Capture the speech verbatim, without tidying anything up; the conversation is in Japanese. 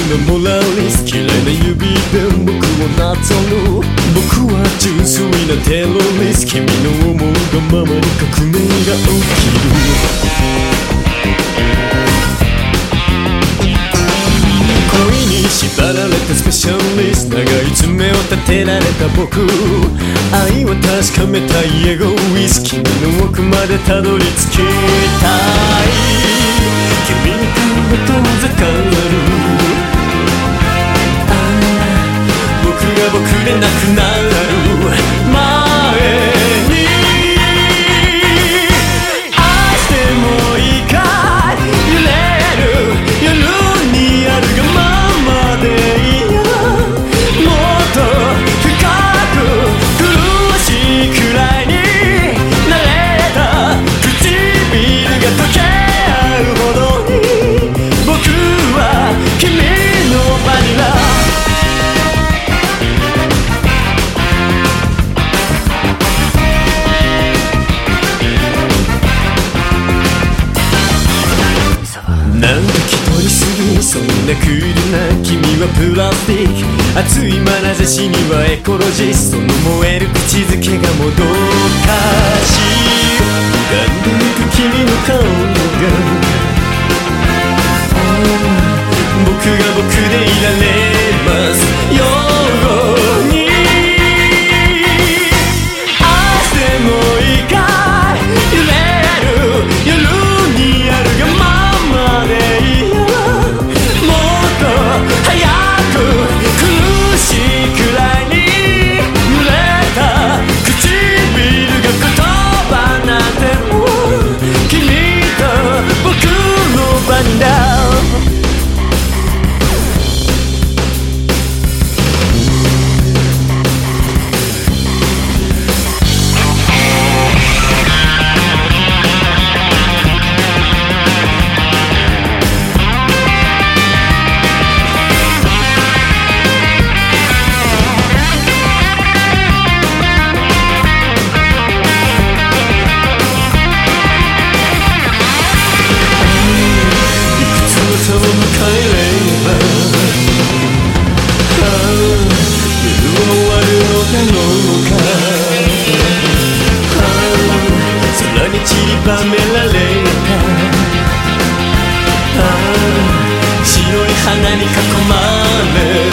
のモラリス嫌いな指で僕をなぞる。僕は純粋なテロリス君の思うがままに革命が起きる。恋に縛られたスペシャリスト、長い爪を立てられた僕、愛を確かめたいエゴイス君の奥までたどり着きたい。君に顔が遠ざかる。ああ僕が僕でなくなる前に、愛してもいいか揺れる夜にあるがままでいいよ。もっと深く苦しいくらいに慣れた唇が溶け合うほどに、僕は君のバニラ。なんか気取りすぎ、そんなクールな君はプラスティック。熱い眼差しにはエコロジストの燃える口づけがもどかしい。浮かんでいく君の顔が、僕が僕でいられますように。愛してもいいか揺れる夜にあるがままでいいよ。もっと早く苦しいくらいに濡れた唇が言葉なんても君と僕の番だ。散りばめられた、ああ白い花に囲まれ